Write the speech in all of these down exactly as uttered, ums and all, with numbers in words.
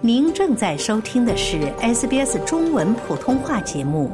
您正在收听的是 S B S 中文普通话节目。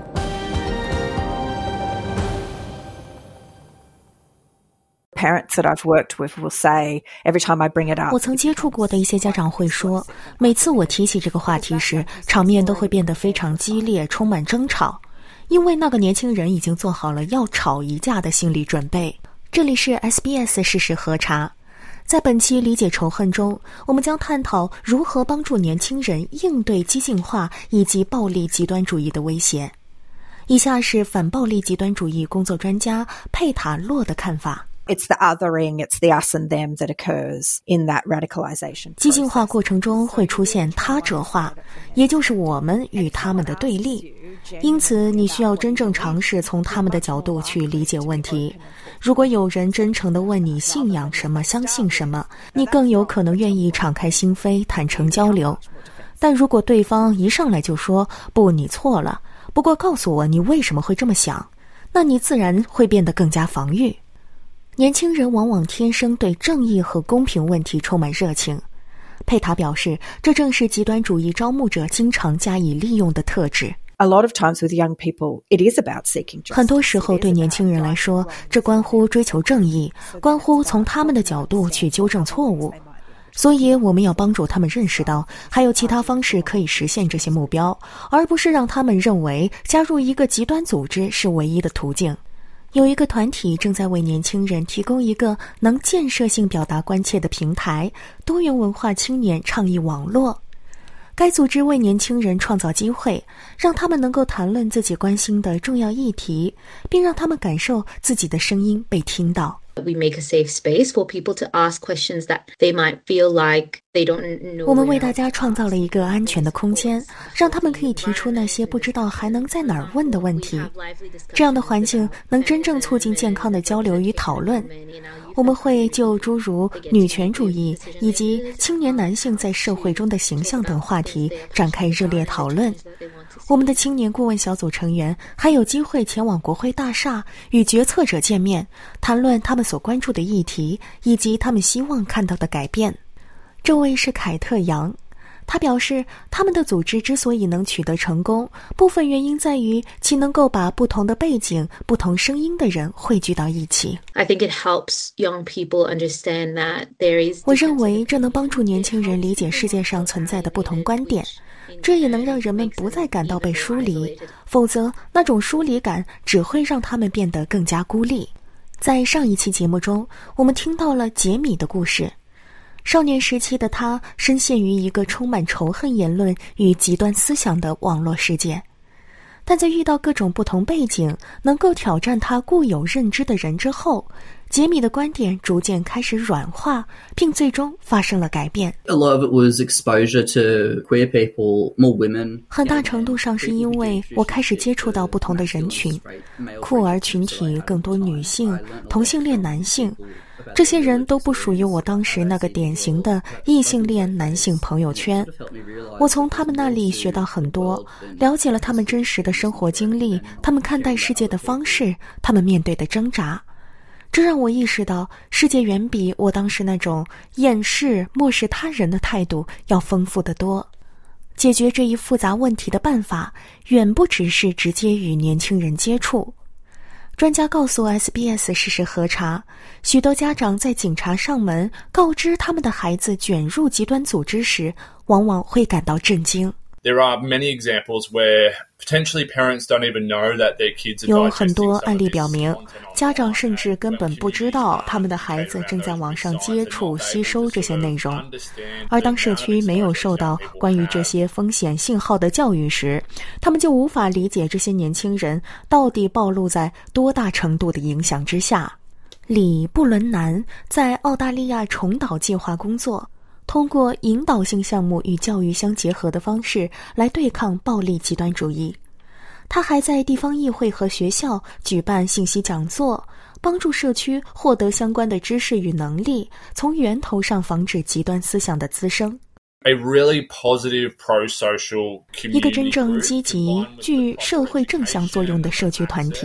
Parents that I've worked with will say every time I bring it up. 我曾接触过的一些家长会说，每次我提起这个话题时，场面都会变得非常激烈，充满争吵，因为那个年轻人已经做好了要吵一架的心理准备。这里是 S B S 事实核查，在本期理解仇恨中，我们将探讨如何帮助年轻人应对激进化以及暴力极端主义的威胁。以下是反暴力极端主义工作专家佩塔洛的看法。 It's the othering, it's the us and them that occurs in that radicalization. 激进化过程中会出现他者化，也就是我们与他们的对立。因此，你需要真正尝试从他们的角度去理解问题。如果有人真诚地问你信仰什么、相信什么，你更有可能愿意敞开心扉、坦诚交流。但如果对方一上来就说“不，你错了，不过告诉我你为什么会这么想”，那你自然会变得更加防御。年轻人往往天生对正义和公平问题充满热情。佩塔表示，这正是极端主义招募者经常加以利用的特质。 A lot of times with young people, it is about seeking justice. 很多时候对年轻人来说，这关乎追求正义，关乎从他们的角度去纠正错误。所以我们要帮助他们认识到，还有其他方式可以实现这些目标，而不是让他们认为加入一个极端组织是唯一的途径。有一个团体正在为年轻人提供一个能建设性表达关切的平台——多元文化青年倡议网络。该组织为年轻人创造机会，让他们能够谈论自己关心的重要议题，并让他们感受自己的声音被听到。 We make a safe space for people to ask questions that they might feel like they don't know. 我们为大家创造了一个安全的空间，让他们可以提出那些不知道还能在哪儿问的问题。这样的环境能真正促进健康的交流与讨论。我们会就诸如女权主义以及青年男性在社会中的形象等话题展开热烈讨论。我们的青年顾问小组成员还有机会前往国会大厦与决策者见面，谈论他们所关注的议题以及他们希望看到的改变。这位是凯特·杨，他表示，他们的组织之所以能取得成功，部分原因在于其能够把不同的背景、不同声音的人汇聚到一起。 I think it helps young people understand that there is. 我认为这能帮助年轻人理解世界上存在的不同观点，这也能让人们不再感到被疏离，否则那种疏离感只会让他们变得更加孤立。在上一期节目中，我们听到了杰米的故事。少年时期的他深陷于一个充满仇恨言论与极端思想的网络世界，但在遇到各种不同背景能够挑战他固有认知的人之后，杰米的观点逐渐开始软化，并最终发生了改变。 A lot of it was exposure to queer people, more women. 很大程度上是因为我开始接触到不同的人群，酷儿群体、更多女性、同性恋男性，这些人都不属于我当时那个典型的异性恋男性朋友圈。我从他们那里学到很多，了解了他们真实的生活经历，他们看待世界的方式，他们面对的挣扎。这让我意识到，世界远比我当时那种厌世、漠视他人的态度要丰富得多。解决这一复杂问题的办法，远不只是直接与年轻人接触。专家告诉 S B S 事实核查，许多家长在警察上门告知他们的孩子卷入极端组织时，往往会感到震惊。 There are many examples where potentially parents don't even know that their kids are 有很多案例表明，家长甚至根本不知道他们的孩子正在网上接触、吸收这些内容。而当社区没有受到关于这些风险信号的教育时，他们就无法理解这些年轻人到底暴露在多大程度的影响之下。李布伦南在澳大利亚重岛计划工作，通过引导性项目与教育相结合的方式来对抗暴力极端主义。他还在地方议会和学校举办信息讲座，帮助社区获得相关的知识与能力，从源头上防止极端思想的滋生。 A really positive pro-social community 一个真正积极、具社会正向作用的社区团体，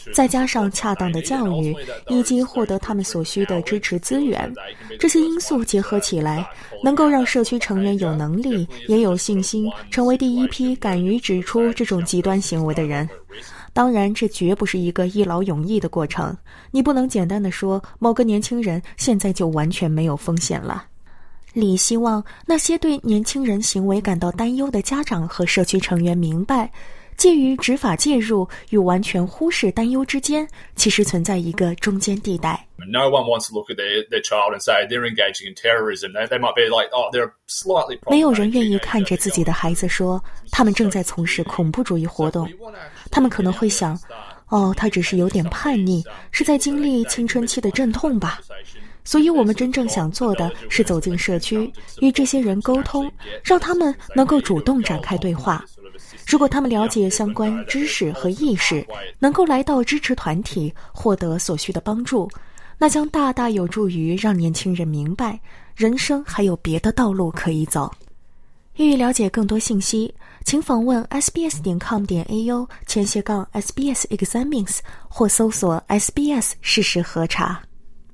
再加上恰当的教育，以及获得他们所需的支持资源，这些因素结合起来，能够让社区成员有能力，也有信心，成为第一批敢于指出这种极端行为的人。当然，这绝不是一个一劳永逸的过程，你不能简单的说某个年轻人现在就完全没有风险了。李希望那些对年轻人行为感到担忧的家长和社区成员明白，介于执法介入与完全忽视担忧之间，其实存在一个中间地带。 No one wants to look at their, their child and say they're engaging in terrorism. They, they might be like, oh, they're slightly problematic. 没有人愿意看着自己的孩子说，他们正在从事恐怖主义活动。他们可能会想，哦，他只是有点叛逆，是在经历青春期的阵痛吧。所以我们真正想做的是走进社区，与这些人沟通，让他们能够主动展开对话。如果他们了解相关知识和意识，能够来到支持团体，获得所需的帮助，那将大大有助于让年轻人明白，人生还有别的道路可以走。欲了解更多信息，请访问 s b s 点 com 点 a u 前斜杠 S B S Examines 或搜索 S B S 事实核查。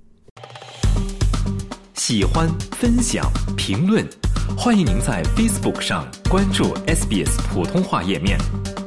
喜欢、分享、评论，欢迎您在 Facebook 上关注 S B S 普通话页面。